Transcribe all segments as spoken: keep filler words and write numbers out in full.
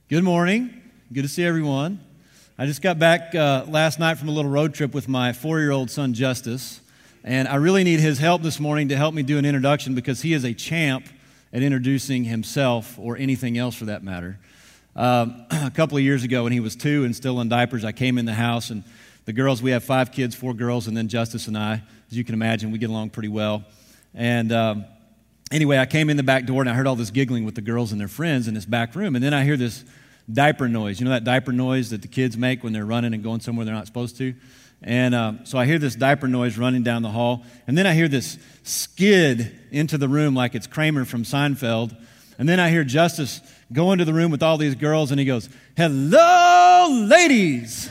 Good morning. Good to see everyone. I just got back uh, last night from a little road trip with my four-year-old son, Justice, and I really need his help this morning to help me do an introduction because he is a champ at introducing himself or anything else for that matter. Um, a couple of years ago when he was two and still in diapers, I came in the house, and the girls, we have five kids, four girls, and then Justice and I. As you can imagine, we get along pretty well. And um, anyway, I came in the back door, and I heard all this giggling with the girls and their friends in this back room, and then I hear this diaper noise. You know that diaper noise that the kids make when they're running and going somewhere they're not supposed to? And um, so I hear this diaper noise running down the hall, and then I hear this skid into the room like it's Kramer from Seinfeld, and then I hear Justice go into the room with all these girls, and he goes, "Hello, ladies!"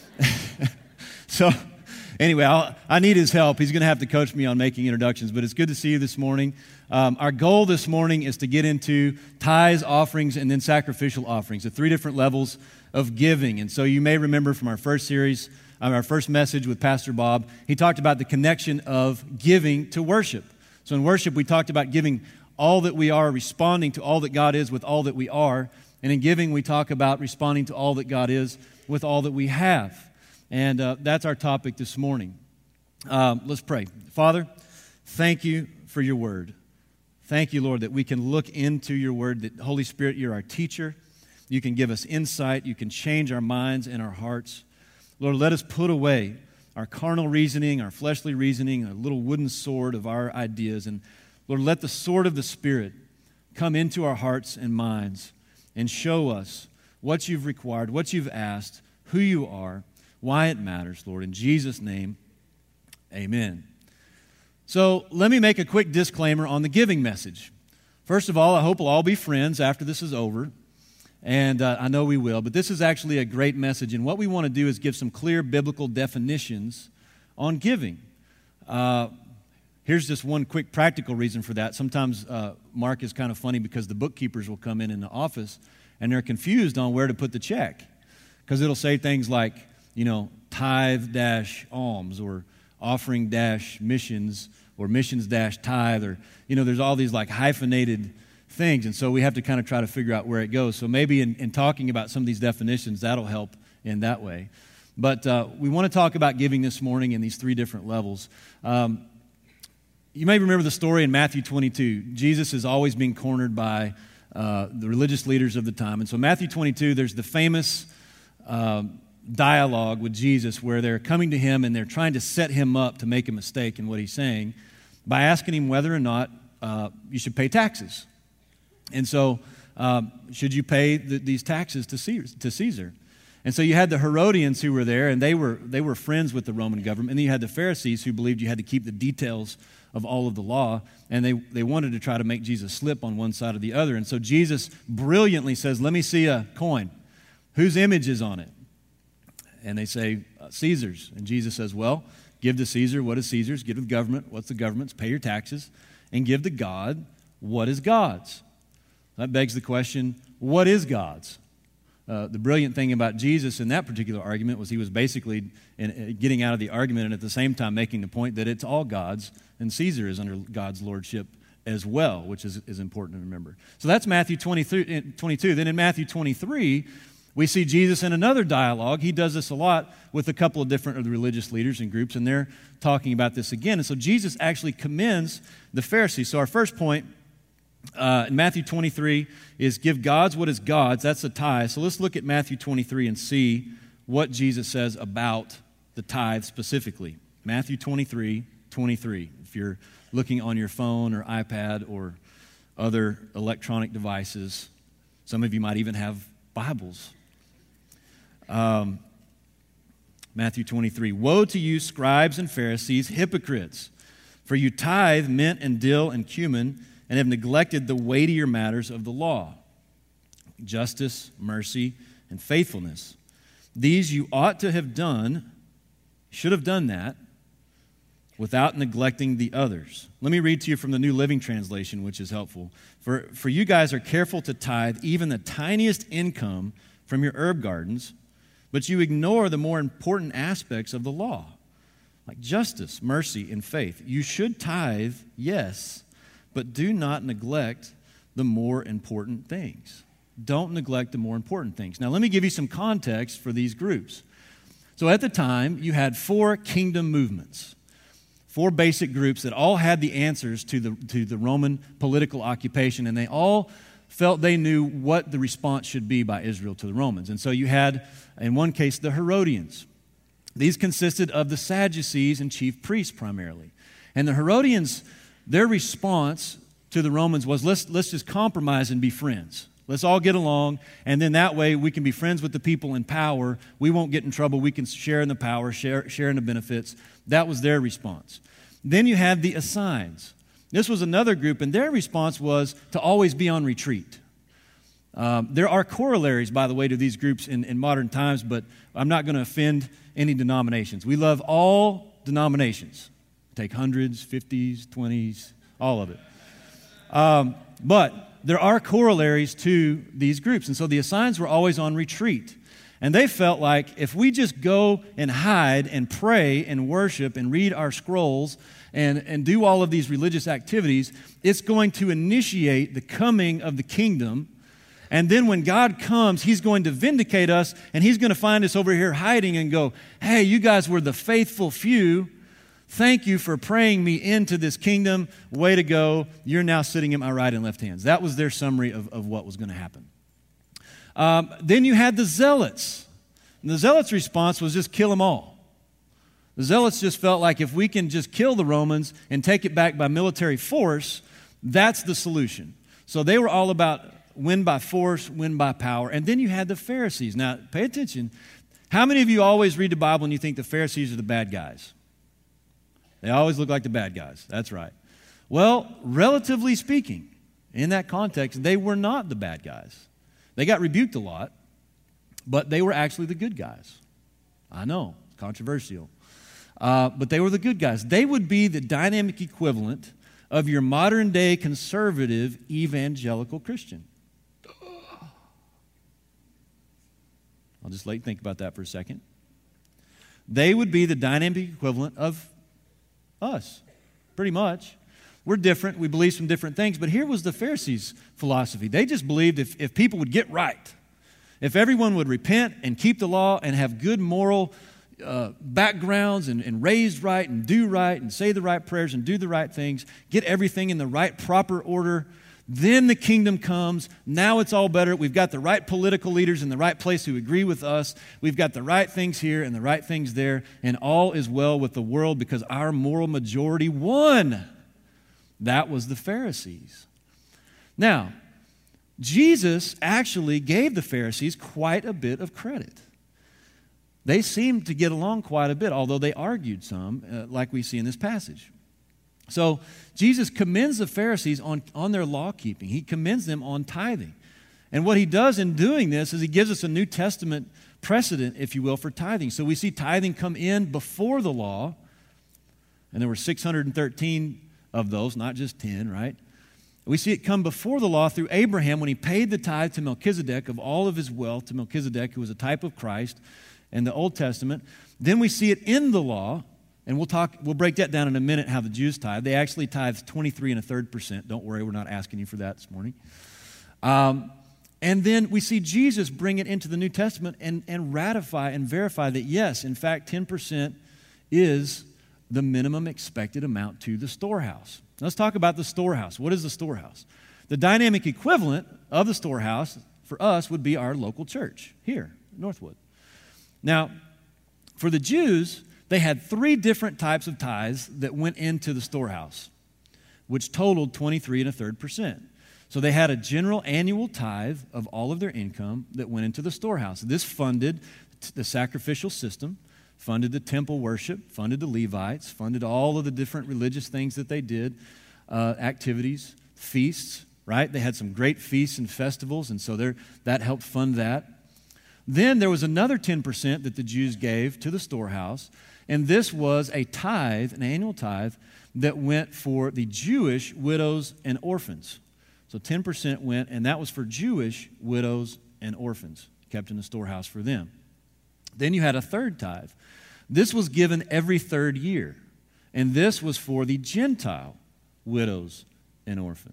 So anyway, I'll, I need his help. He's going to have to coach me on making introductions, but it's good to see you this morning. Um, our goal this morning is to get into tithes, offerings, and then sacrificial offerings, the three different levels of giving. And so you may remember from our first series, um, our first message with Pastor Bob, he talked about the connection of giving to worship. So in worship, we talked about giving all that we are, responding to all that God is with all that we are. And in giving, we talk about responding to all that God is with all that we have. And uh, that's our topic this morning. Um, let's pray. Father, thank you for your word. Thank you, Lord, that we can look into your word, that Holy Spirit, you're our teacher. You can give us insight. You can change our minds and our hearts. Lord, let us put away our carnal reasoning, our fleshly reasoning, a little wooden sword of our ideas. And Lord, let the sword of the Spirit come into our hearts and minds and show us what you've required, what you've asked, who you are, why it matters, Lord. In Jesus' name, amen. So let me make a quick disclaimer on the giving message. First of all, I hope we'll all be friends after this is over, and uh, I know we will, but this is actually a great message, and what we want to do is give some clear biblical definitions on giving. Uh, here's just one quick practical reason for that. Sometimes uh, Mark is kind of funny because the bookkeepers will come in in the office, and they're confused on where to put the check, because it'll say things like, you know, tithe dash alms, or offering dash missions, or missions dash tithe, or, you know, there's all these like hyphenated things, and so we have to kind of try to figure out where it goes. So maybe in, in talking about some of these definitions, that'll help in that way. But uh, we want to talk about giving this morning in these three different levels. Um, you may remember the story in Matthew twenty-two. Jesus is always being cornered by uh, the religious leaders of the time. And so Matthew twenty-two, there's the famous um, dialogue with Jesus where they're coming to him and they're trying to set him up to make a mistake in what he's saying by asking him whether or not uh, you should pay taxes. And so, um, should you pay the, these taxes to Caesar, to Caesar? And so you had the Herodians who were there, and they were they were friends with the Roman government. And then you had the Pharisees who believed you had to keep the details of all of the law, and they, they wanted to try to make Jesus slip on one side or the other. And so Jesus brilliantly says, "Let me see a coin. Whose image is on it?" And they say, uh, "Caesar's." And Jesus says, "Well, give to Caesar what is Caesar's, give to the government what's the government's, pay your taxes, and give to God what is God's." That begs the question, what is God's? Uh, the brilliant thing about Jesus in that particular argument was he was basically in, uh, getting out of the argument and at the same time making the point that it's all God's, and Caesar is under God's lordship as well, which is, is important to remember. So that's Matthew twenty-two. Then in Matthew twenty-three, we see Jesus in another dialogue. He does this a lot with a couple of different of the religious leaders and groups, and they're talking about this again. And so Jesus actually commends the Pharisees. So our first point uh, in Matthew twenty-three is give God's what is God's. That's the tithe. So let's look at Matthew twenty-three and see what Jesus says about the tithe specifically. Matthew twenty-three, twenty-three. If you're looking on your phone or iPad or other electronic devices, some of you might even have Bibles. Um, Matthew twenty-three, "Woe to you, scribes and Pharisees, hypocrites! For you tithe mint and dill and cumin, and have neglected the weightier matters of the law, justice, mercy, and faithfulness. These you ought to have done, should have done that, without neglecting the others." Let me read to you from the New Living Translation, which is helpful. For, for you guys are careful to tithe even the tiniest income from your herb gardens, but you ignore the more important aspects of the law, like justice, mercy, and faith. You should tithe, yes, but do not neglect the more important things. Don't neglect the more important things. Now, let me give you some context for these groups. So at the time, you had four kingdom movements, four basic groups that all had the answers to the, to the Roman political occupation, and they all felt they knew what the response should be by Israel to the Romans. And so you had, in one case, the Herodians. These consisted of the Sadducees and chief priests primarily. And the Herodians, their response to the Romans was, let's, let's just compromise and be friends. Let's all get along, and then that way we can be friends with the people in power. We won't get in trouble. We can share in the power, share, share in the benefits. That was their response. Then you had the Essenes. This was another group, and their response was to always be on retreat. Um, there are corollaries, by the way, to these groups in, in modern times, but I'm not going to offend any denominations. We love all denominations. Take hundreds, fifties, twenties, all of it. Um, but there are corollaries to these groups. And so the Essenes were always on retreat. And they felt like if we just go and hide and pray and worship and read our scrolls and, and do all of these religious activities, it's going to initiate the coming of the kingdom. And then when God comes, He's going to vindicate us, and He's going to find us over here hiding and go, hey, you guys were the faithful few. Thank you for praying me into this kingdom. Way to go. You're now sitting in my right and left hands. That was their summary of, of what was going to happen. Um, then you had the Zealots. And the Zealots' response was just kill them all. The Zealots just felt like if we can just kill the Romans and take it back by military force, that's the solution. So they were all about win by force, win by power. And then you had the Pharisees. Now, pay attention. How many of you always read the Bible and you think the Pharisees are the bad guys? They always look like the bad guys. That's right. Well, relatively speaking, in that context, they were not the bad guys. They got rebuked a lot, but they were actually the good guys. I know, it's controversial. Uh, but they were the good guys. They would be the dynamic equivalent of your modern-day conservative evangelical Christian. I'll just let you think about that for a second. They would be the dynamic equivalent of us, pretty much. We're different. We believe some different things. But here was the Pharisees' philosophy. They just believed if, if people would get right, if everyone would repent and keep the law and have good moral uh, backgrounds and, and raised right and do right and say the right prayers and do the right things, get everything in the right, proper order, then the kingdom comes. Now it's all better. We've got the right political leaders in the right place who agree with us. We've got the right things here and the right things there, and all is well with the world because our moral majority won. That was the Pharisees. Now, Jesus actually gave the Pharisees quite a bit of credit. They seemed to get along quite a bit, although they argued some, uh, like we see in this passage. So Jesus commends the Pharisees on, on their law keeping. He commends them on tithing. And what he does in doing this is he gives us a New Testament precedent, if you will, for tithing. So we see tithing come in before the law, and there were six hundred thirteen of those, not just ten, right? We see it come before the law through Abraham when he paid the tithe to Melchizedek of all of his wealth, to Melchizedek, who was a type of Christ in the Old Testament. Then we see it in the law. And we'll talk, we'll break that down in a minute, how the Jews tithe. They actually tithe twenty-three and a third percent. Don't worry, we're not asking you for that this morning. Um, and then we see Jesus bring it into the New Testament and, and ratify and verify that, yes, in fact, ten percent is the minimum expected amount to the storehouse. Let's talk about the storehouse. What is the storehouse? The dynamic equivalent of the storehouse for us would be our local church here, Northwood. Now, for the Jews, they had three different types of tithes that went into the storehouse, which totaled twenty-three and a third percent. So they had a general annual tithe of all of their income that went into the storehouse. This funded the sacrificial system, funded the temple worship, funded the Levites, funded all of the different religious things that they did, uh, activities, feasts, right? They had some great feasts and festivals, and so that helped fund that. Then there was another ten percent that the Jews gave to the storehouse, and this was a tithe, an annual tithe, that went for the Jewish widows and orphans. So ten percent went, and that was for Jewish widows and orphans, kept in the storehouse for them. Then you had a third tithe. This was given every third year, and this was for the Gentile widows and orphans.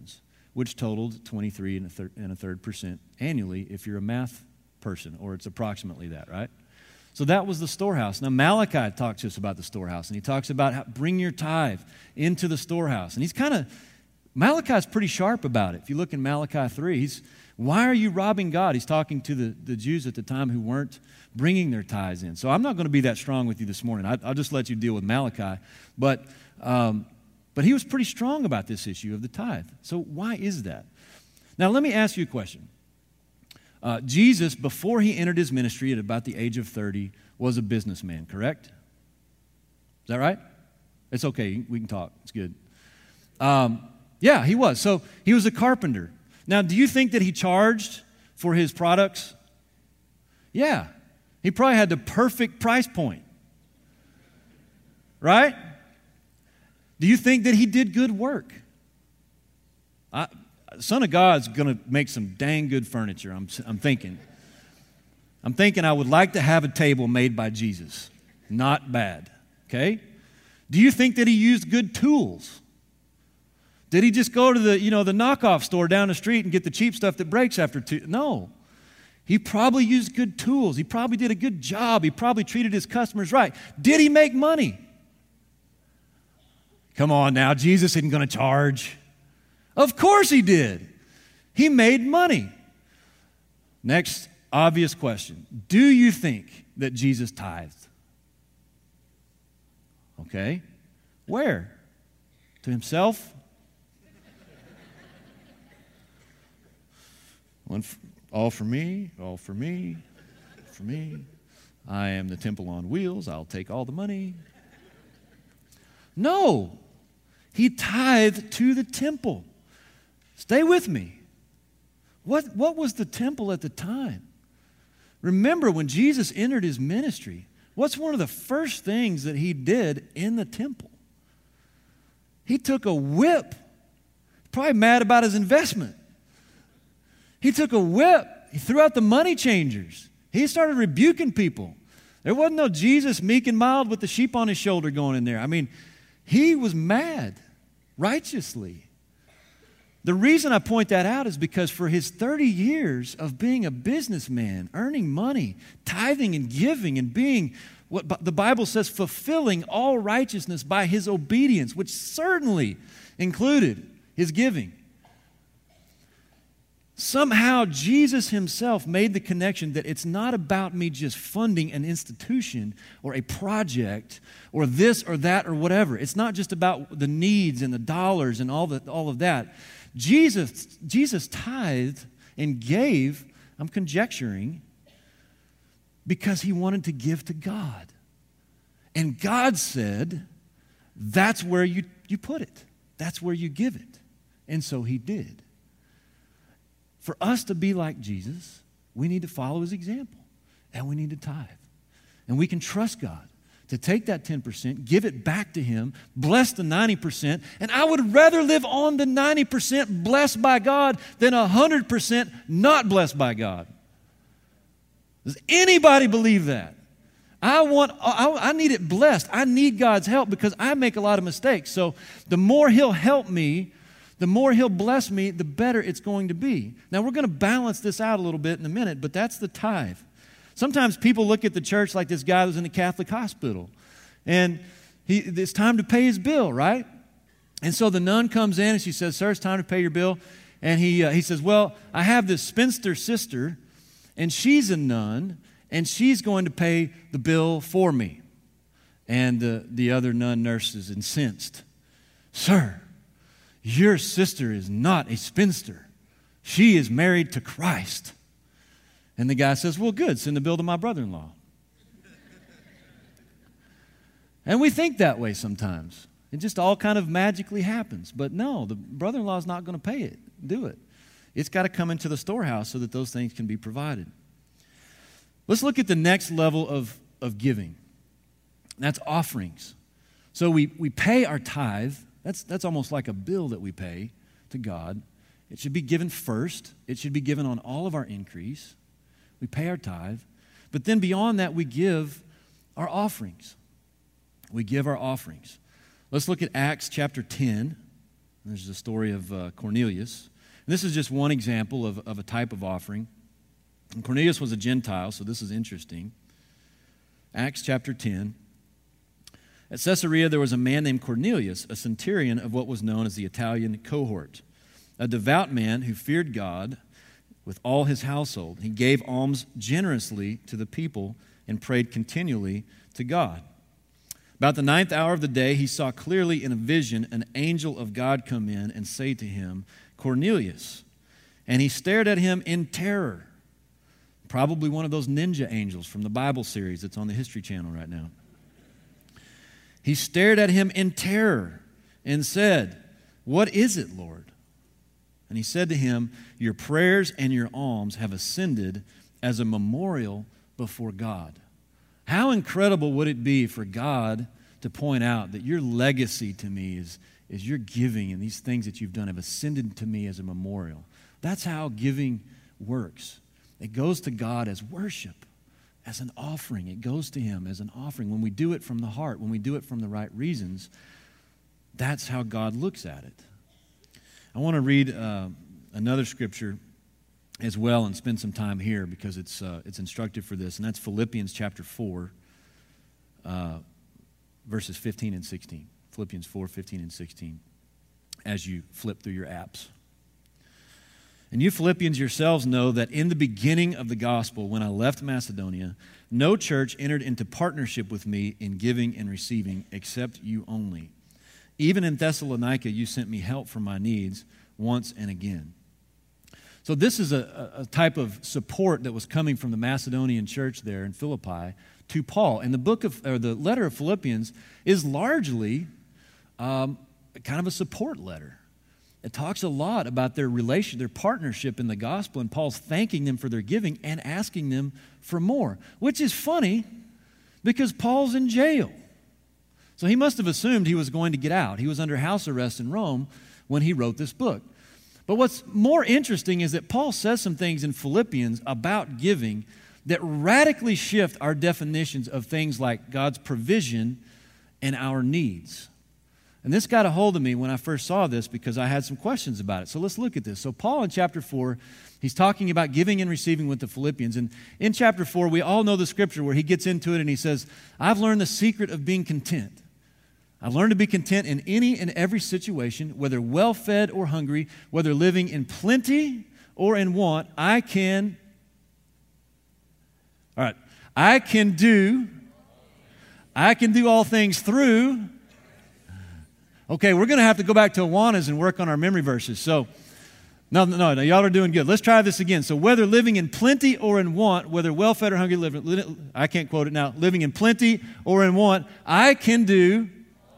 which totaled twenty-three and a, thir- and a third percent annually if you're a math person, or it's approximately that, right? So that was the storehouse. Now Malachi talks to us about the storehouse, and he talks about how, bring your tithe into the storehouse. And he's kind of, Malachi's pretty sharp about it. If you look in Malachi three, he's, why are you robbing God? He's talking to the, the Jews at the time who weren't bringing their tithes in. So I'm not going to be that strong with you this morning. I, I'll just let you deal with Malachi. But, um, but he was pretty strong about this issue of the tithe. So why is that? Now let me ask you a question. Uh, Jesus, before he entered his ministry at about the age of thirty, was a businessman, correct? Is that right? It's okay. We can talk. It's good. Um, yeah, he was. So he was a carpenter. Now, do you think that he charged for his products? Yeah. He probably had the perfect price point. Right? Do you think that he did good work? I, Son of God's going to make some dang good furniture, I'm, I'm thinking. I'm thinking I would like to have a table made by Jesus. Not bad, okay? Do you think that he used good tools? Did he just go to the, you know, the knockoff store down the street and get the cheap stuff that breaks after two? No. He probably used good tools. He probably did a good job. He probably treated his customers right. Did he make money? Come on now, Jesus isn't going to charge. Of course he did. He made money. Next obvious question. Do you think that Jesus tithed? Okay. Where? To himself? One for, all for me, all for me, for me. I am the temple on wheels. I'll take all the money. No. He tithed to the temple. Stay with me. What, what was the temple at the time? Remember, when Jesus entered his ministry, what's one of the first things that he did in the temple? He took a whip. Probably mad about his investment. He took a whip. He threw out the money changers. He started rebuking people. There wasn't no Jesus meek and mild with the sheep on his shoulder going in there. I mean, he was mad, righteously. The reason I point that out is because for his thirty years of being a businessman, earning money, tithing and giving and being what the Bible says, fulfilling all righteousness by his obedience, which certainly included his giving. Somehow Jesus himself made the connection that it's not about me just funding an institution or a project or this or that or whatever. It's not just about the needs and the dollars and all, the, all of that. Jesus, Jesus tithed and gave, I'm conjecturing, because he wanted to give to God. And God said, that's where you, you put it. That's where you give it. And so he did. For us to be like Jesus, we need to follow his example. And we need to tithe. And we can trust God to take that ten percent, give it back to him, bless the ninety percent. And I would rather live on the ninety percent blessed by God than one hundred percent not blessed by God. Does anybody believe that? I want, I, I need it blessed. I need God's help because I make a lot of mistakes. So the more he'll help me, the more he'll bless me, the better it's going to be. Now, we're going to balance this out a little bit in a minute, but that's the tithe. Sometimes people look at the church like this guy who's in the Catholic hospital, and he, it's time to pay his bill, right? And so the nun comes in, and she says, sir, it's time to pay your bill. And he, uh, he says, well, I have this spinster sister, and she's a nun, and she's going to pay the bill for me. And uh, the other nun nurse is incensed. Sir, your sister is not a spinster. She is married to Christ. And the guy says, well, good, send the bill to my brother-in-law. And we think that way sometimes. It just all kind of magically happens. But no, the brother-in-law is not going to pay it, do it. It's got to come into the storehouse so that those things can be provided. Let's look at the next level of, of giving. That's offerings. So we, we pay our tithe. That's, that's almost like a bill that we pay to God. It should be given first. It should be given on all of our increase. We pay our tithe. But then beyond that, we give our offerings. We give our offerings. Let's look at Acts chapter ten. There's the story of uh, Cornelius. This is just one example of, of a type of offering. And Cornelius was a Gentile, so this is interesting. Acts chapter ten. At Caesarea, there was a man named Cornelius, a centurion of what was known as the Italian cohort, a devout man who feared God with all his household. He gave alms generously to the people and prayed continually to God. About the ninth hour of the day, he saw clearly in a vision an angel of God come in and say to him, Cornelius. And he stared at him in terror. Probably one of those ninja angels from the Bible series that's on the History Channel right now. He stared at him in terror and said, What is it, Lord? And he said to him, Your prayers and your alms have ascended as a memorial before God. How incredible would it be for God to point out that your legacy to me is, is your giving and these things that you've done have ascended to me as a memorial. That's how giving works. It goes to God as worship, as an offering. It goes to Him as an offering. When we do it from the heart, when we do it from the right reasons, that's how God looks at it. I want to read uh, another scripture as well and spend some time here because it's uh, it's instructive for this, and that's Philippians chapter four, uh, verses fifteen and sixteen. Philippians four, fifteen and sixteen, as you flip through your apps. And you Philippians yourselves know that in the beginning of the gospel, when I left Macedonia, no church entered into partnership with me in giving and receiving except you only. Even in Thessalonica, you sent me help for my needs once and again. So this is a, a type of support that was coming from the Macedonian church there in Philippi to Paul. And the book of, or the letter of Philippians is largely um, kind of a support letter. It talks a lot about their relation, their partnership in the gospel, and Paul's thanking them for their giving and asking them for more, which is funny because Paul's in jail. So he must have assumed he was going to get out. He was under house arrest in Rome when he wrote this book. But what's more interesting is that Paul says some things in Philippians about giving that radically shift our definitions of things like God's provision and our needs. And this got a hold of me when I first saw this because I had some questions about it. So let's look at this. So Paul in chapter four, he's talking about giving and receiving with the Philippians. And in chapter four, we all know the scripture where he gets into it and he says, I've learned the secret of being content. I've learned to be content in any and every situation, whether well-fed or hungry, whether living in plenty or in want. I can, all right, I can do, I can do all things through. Okay, we're going to have to go back to Awanas and work on our memory verses. So, no, no, no, y'all are doing good. Let's try this again. So, whether living in plenty or in want, whether well-fed or hungry, living, I can't quote it now, living in plenty or in want, I can do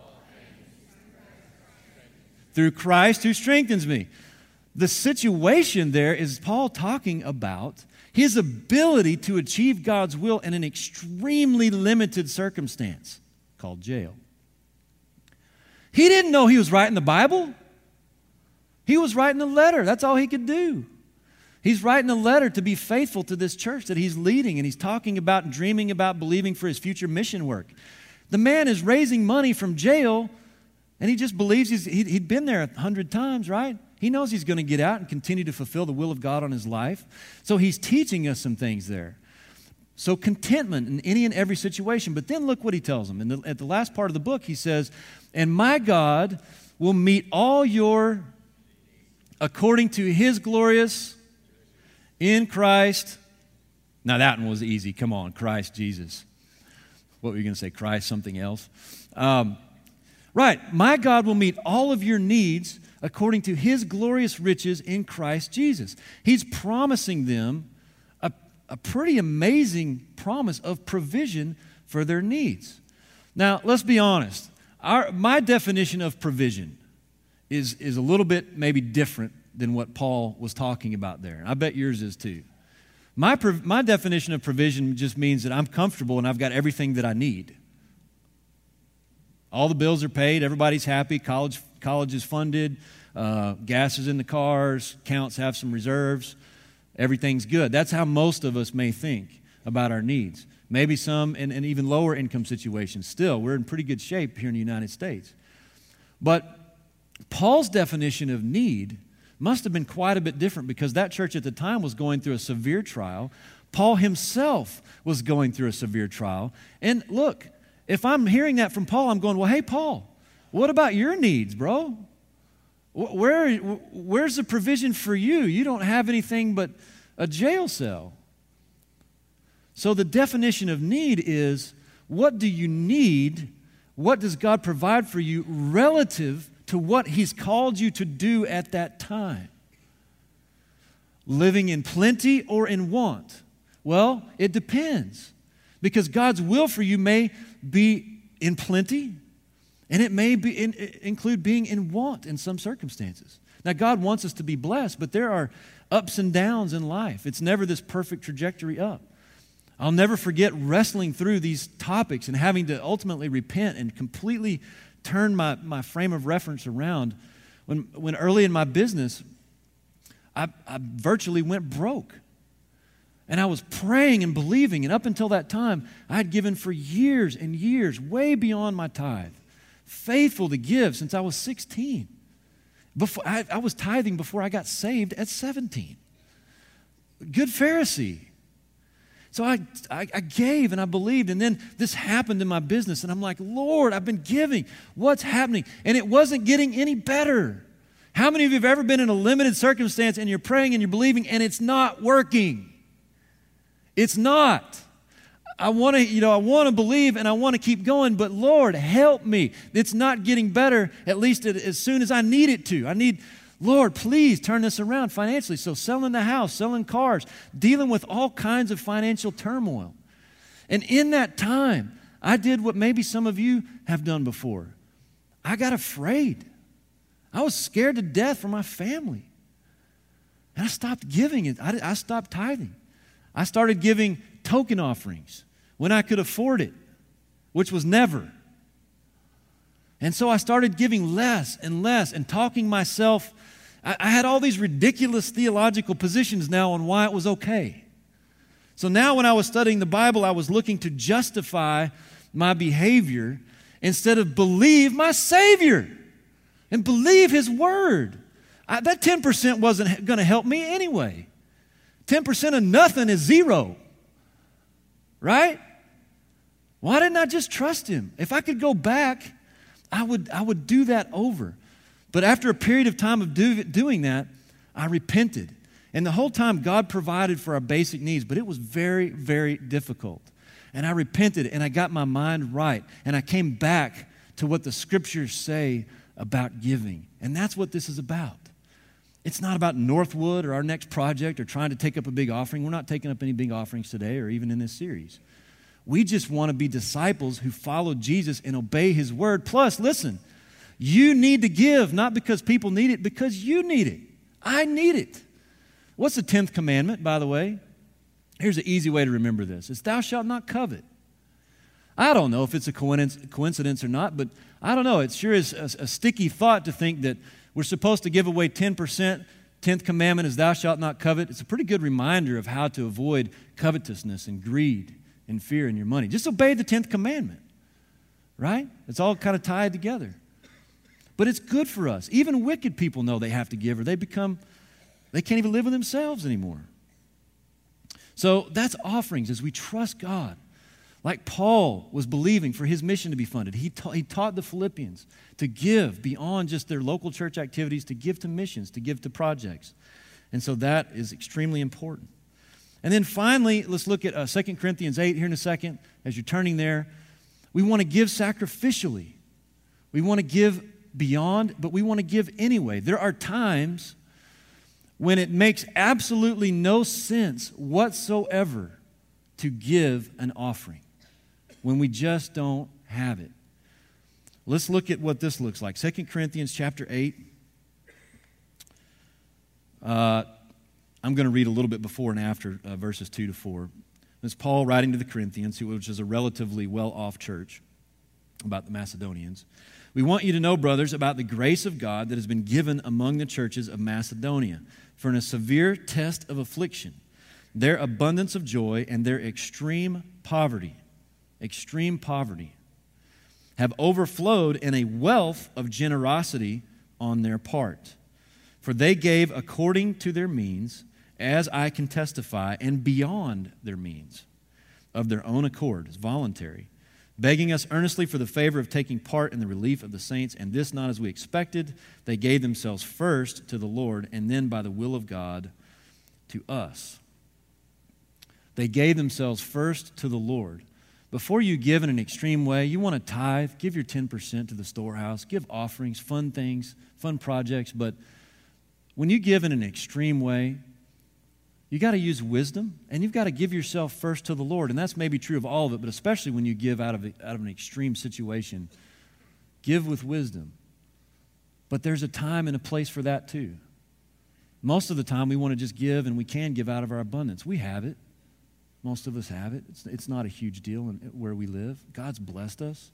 through Christ who strengthens me. The situation there is Paul talking about his ability to achieve God's will in an extremely limited circumstance called jail. He didn't know he was writing the Bible. He was writing a letter. That's all he could do. He's writing a letter to be faithful to this church that he's leading, and he's talking about and dreaming about believing for his future mission work. The man is raising money from jail, and he just believes he's, he, he'd been there a hundred times, right? He knows he's going to get out and continue to fulfill the will of God on his life. So he's teaching us some things there. So contentment in any and every situation. But then look what he tells them. In the, at the last part of the book, he says, and my God will meet all your, according to His glorious, in Christ. Now that one was easy. Come on, Christ Jesus. What were you going to say? Christ, something else? Um, right. My God will meet all of your needs according to His glorious riches in Christ Jesus. He's promising them a, a pretty amazing promise of provision for their needs. Now, let's be honest. Our, my definition of provision is, is a little bit maybe different than what Paul was talking about there. I bet yours is too. My, my definition of provision just means that I'm comfortable and I've got everything that I need. All the bills are paid, everybody's happy, college, college is funded, uh, gas is in the cars, accounts have some reserves, everything's good. That's how most of us may think about our needs. Maybe some in, in even lower income situations. Still, we're in pretty good shape here in the United States. But Paul's definition of need must have been quite a bit different because that church at the time was going through a severe trial. Paul himself was going through a severe trial. And look, if I'm hearing that from Paul, I'm going, well, hey, Paul, what about your needs, bro? Where, where's the provision for you? You don't have anything but a jail cell. So the definition of need is, what do you need? What does God provide for you relative to what He's called you to do at that time? Living in plenty or in want? Well, it depends. Because God's will for you may be in plenty, and it may be in, include being in want in some circumstances. Now, God wants us to be blessed, but there are ups and downs in life. It's never this perfect trajectory up. I'll never forget wrestling through these topics and having to ultimately repent and completely turn my, my frame of reference around when, when early in my business, I, I virtually went broke. And I was praying and believing, and up until that time, I had given for years and years, way beyond my tithe. Faithful to give since I was sixteen. Before, I, I was tithing before I got saved at seventeen. Good Pharisee. So I, I, I gave and I believed, and then this happened in my business, and I'm like, Lord, I've been giving. What's happening? And it wasn't getting any better. How many of you have ever been in a limited circumstance and you're praying and you're believing and it's not working? It's not. I want to, you know, I want to believe and I want to keep going, but Lord, help me. It's not getting better, at least as soon as I need it to. I need, Lord, please turn this around financially. So selling the house, selling cars, dealing with all kinds of financial turmoil. And in that time, I did what maybe some of you have done before. I got afraid. I was scared to death for my family. And I stopped giving it. I, I stopped tithing. I started giving token offerings when I could afford it, which was never. And so I started giving less and less and talking myself. I, I had all these ridiculous theological positions now on why it was okay. So now when I was studying the Bible, I was looking to justify my behavior instead of believe my Savior and believe His Word. I, that ten percent wasn't going to help me anyway. ten percent of nothing is zero, right? Why didn't I just trust Him? If I could go back, I would, I would do that over. But after a period of time of do, doing that, I repented. And the whole time, God provided for our basic needs, but it was very, very difficult. And I repented, and I got my mind right, and I came back to what the Scriptures say about giving. And that's what this is about. It's not about Northwood or our next project or trying to take up a big offering. We're not taking up any big offerings today or even in this series. We just want to be disciples who follow Jesus and obey His Word. Plus, listen, you need to give, not because people need it, because you need it. I need it. What's the tenth commandment, by the way? Here's an easy way to remember this. It's thou shalt not covet. I don't know if it's a coincidence or not, but I don't know. It sure is a, a sticky thought to think that we're supposed to give away ten percent. tenth commandment is thou shalt not covet. It's a pretty good reminder of how to avoid covetousness and greed and fear in your money. Just obey the tenth commandment, right? It's all kind of tied together. But it's good for us. Even wicked people know they have to give or they become, they can't even live with themselves anymore. So that's offerings as we trust God. Like Paul was believing for his mission to be funded. He, ta- he taught the Philippians to give beyond just their local church activities, to give to missions, to give to projects. And so that is extremely important. And then finally, let's look at uh, Second Corinthians eight here in a second. As you're turning there, we want to give sacrificially. We want to give beyond, but we want to give anyway. There are times when it makes absolutely no sense whatsoever to give an offering, when we just don't have it. Let's look at what this looks like. Second Corinthians chapter eight. Uh, I'm going to read a little bit before and after uh, verses two to four. It's Paul writing to the Corinthians, which is a relatively well-off church, about the Macedonians. We want you to know, brothers, about the grace of God that has been given among the churches of Macedonia. For in a severe test of affliction, their abundance of joy and their extreme poverty, extreme poverty, have overflowed in a wealth of generosity on their part. For they gave according to their means, as I can testify, and beyond their means, of their own accord, it's voluntary, begging us earnestly for the favor of taking part in the relief of the saints, and this not as we expected. They gave themselves first to the Lord, and then by the will of God to us. They gave themselves first to the Lord. Before you give in an extreme way, you want to tithe, give your ten percent to the storehouse, give offerings, fun things, fun projects, but when you give in an extreme way, you got to use wisdom, and you've got to give yourself first to the Lord. And that's maybe true of all of it, but especially when you give out of, out of an extreme situation, give with wisdom. But there's a time and a place for that too. Most of the time we want to just give, and we can give out of our abundance. We have it. Most of us have it. It's, it's not a huge deal in, where we live. God's blessed us.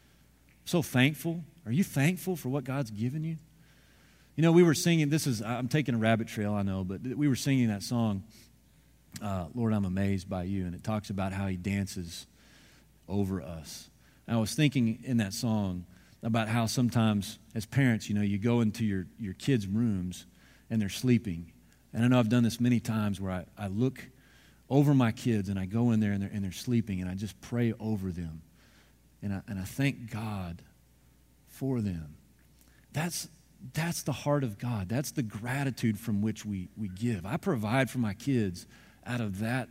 So thankful. Are you thankful for what God's given you? You know, we were singing, this is, I'm taking a rabbit trail, I know, but we were singing that song, uh, Lord, I'm Amazed by You, and it talks about how He dances over us. And I was thinking in that song about how sometimes as parents, you know, you go into your, your kids' rooms and they're sleeping. And I know I've done this many times where I, I look over my kids and I go in there and they're, and they're sleeping and I just pray over them. And I, and I thank God for them. That's That's the heart of God. That's the gratitude from which we, we give. I provide for my kids out of that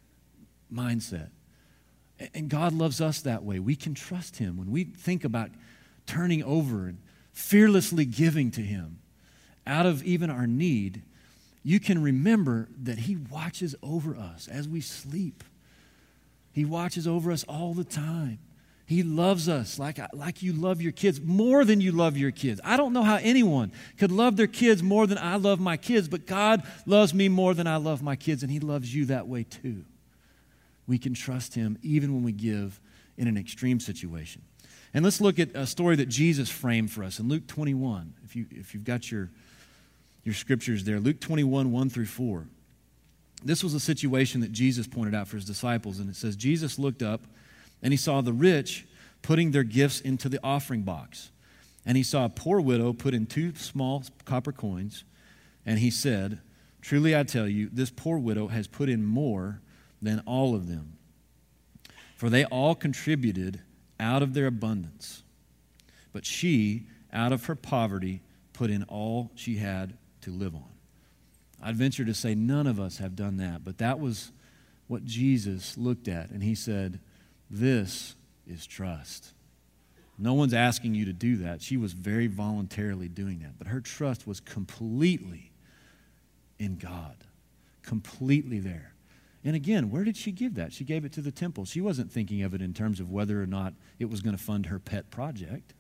mindset. And God loves us that way. We can trust Him. When we think about turning over and fearlessly giving to Him out of even our need, you can remember that He watches over us as we sleep. He watches over us all the time. He loves us like, like you love your kids, more than you love your kids. I don't know how anyone could love their kids more than I love my kids, but God loves me more than I love my kids, and He loves you that way too. We can trust Him even when we give in an extreme situation. And let's look at a story that Jesus framed for us in Luke twenty-one. If, you, if you've got your, your scriptures there, Luke twenty-one, one through four. This was a situation that Jesus pointed out for His disciples, and it says, Jesus looked up and He saw the rich putting their gifts into the offering box. And He saw a poor widow put in two small copper coins. And He said, truly I tell you, this poor widow has put in more than all of them. For they all contributed out of their abundance. But she, out of her poverty, put in all she had to live on. I'd venture to say none of us have done that. But that was what Jesus looked at. And He said, this is trust. No one's asking you to do that. She was very voluntarily doing that. But her trust was completely in God. Completely there. And again, where did she give that? She gave it to the temple. She wasn't thinking of it in terms of whether or not it was going to fund her pet project.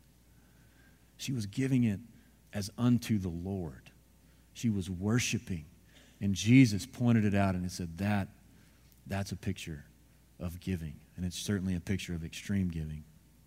She was giving it as unto the Lord. She was worshiping. And Jesus pointed it out and He said, that, that's a picture of giving. And it's certainly a picture of extreme giving.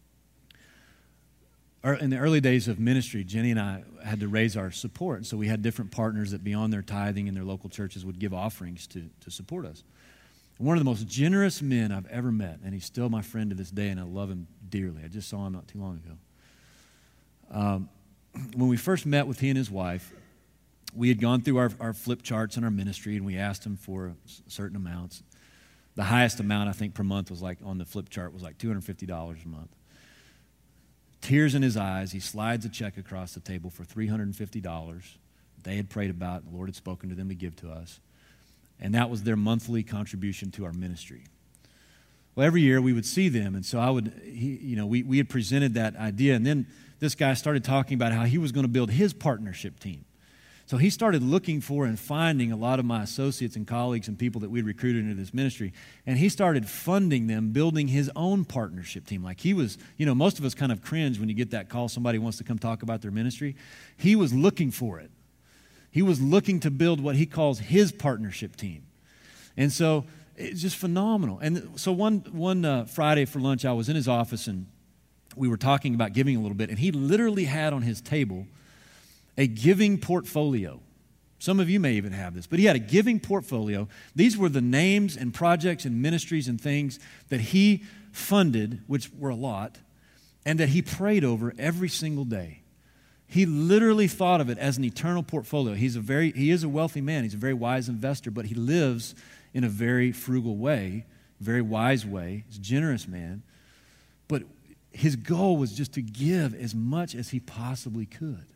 In the early days of ministry, Jenny and I had to raise our support. And so we had different partners that beyond their tithing in their local churches would give offerings to, to support us. One of the most generous men I've ever met, and he's still my friend to this day, and I love him dearly. I just saw him not too long ago. Um, when we first met with he and his wife, we had gone through our, our flip charts in our ministry, and we asked him for certain amounts. The highest amount, I think, per month was like, on the flip chart, was like two hundred fifty dollars a month. Tears in his eyes, he slides a check across the table for three hundred fifty dollars. They had prayed about it, the Lord had spoken to them to give to us. And that was their monthly contribution to our ministry. Well, every year we would see them, and so I would, he, you know, we, we had presented that idea, and then this guy started talking about how he was going to build his partnership team. So he started looking for and finding a lot of my associates and colleagues and people that we'd recruited into this ministry, and he started funding them, building his own partnership team. Like he was, you know, most of us kind of cringe when you get that call, somebody wants to come talk about their ministry. He was looking for it. He was looking to build what he calls his partnership team. And so it's just phenomenal. And so one, one uh, Friday for lunch, I was in his office, and we were talking about giving a little bit, and he literally had on his table a giving portfolio. Some of you may even have this, but he had a giving portfolio. These were the names and projects and ministries and things that he funded, which were a lot, and that he prayed over every single day. He literally thought of it as an eternal portfolio. He's a very, he is a wealthy man. He's a very wise investor, but he lives in a very frugal way, very wise way. He's a generous man. But his goal was just to give as much as he possibly could.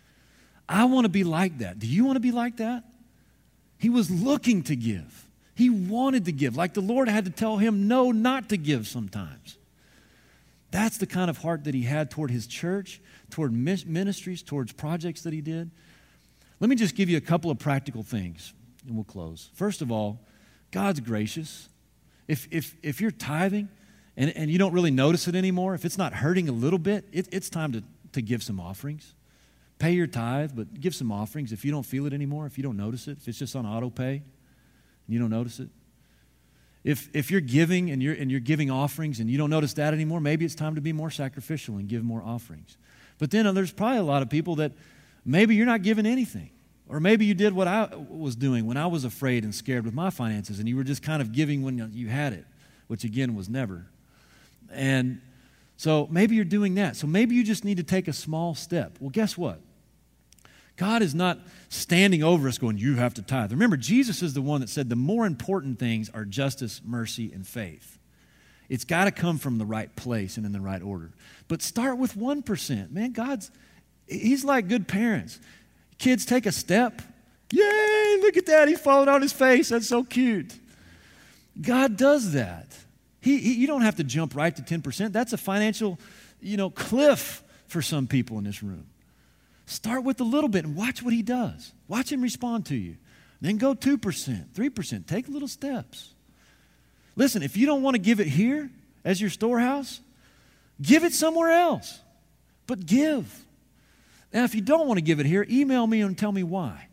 I want to be like that. Do you want to be like that? He was looking to give. He wanted to give, like the Lord had to tell him no, not to give sometimes. That's the kind of heart that he had toward his church, toward ministries, towards projects that he did. Let me just give you a couple of practical things, and we'll close. First of all, God's gracious. If, if, if you're tithing and, and you don't really notice it anymore, if it's not hurting a little bit, it, it's time to, to give some offerings. Pay your tithe, but give some offerings if you don't feel it anymore, if you don't notice it, if it's just on auto pay and you don't notice it. If, if you're giving and you're, and you're giving offerings and you don't notice that anymore, maybe it's time to be more sacrificial and give more offerings. But then uh, there's probably a lot of people that maybe you're not giving anything. Or maybe you did what I was doing when I was afraid and scared with my finances, and you were just kind of giving when you had it, which again was never. And so maybe you're doing that. So maybe you just need to take a small step. Well, guess what? God is not standing over us going, you have to tithe. Remember, Jesus is the one that said the more important things are justice, mercy, and faith. It's got to come from the right place and in the right order. But start with one percent. Man, God's, he's like good parents. Kids take a step. Yay, look at that. He fallen on his face. That's so cute. God does that. He, he, you don't have to jump right to ten percent. That's a financial, you know, cliff for some people in this room. Start with a little bit and watch what he does. Watch him respond to you. Then go two percent, three percent. Take little steps. Listen, if you don't want to give it here as your storehouse, give it somewhere else. But give. Now, if you don't want to give it here, email me and tell me why.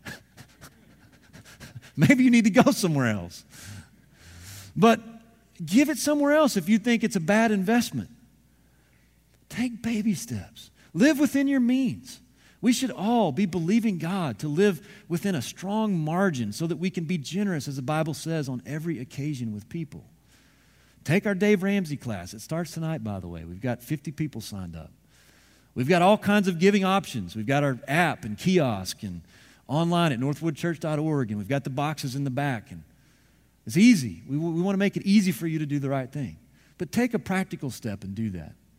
Maybe you need to go somewhere else. But give it somewhere else if you think it's a bad investment. Take baby steps. Live within your means. We should all be believing God to live within a strong margin so that we can be generous, as the Bible says, on every occasion with people. Take our Dave Ramsey class. It starts tonight, by the way. We've got fifty people signed up. We've got all kinds of giving options. We've got our app and kiosk and online at northwood church dot org, and we've got the boxes in the back. And it's easy. We, we want to make it easy for you to do the right thing. But take a practical step and do that.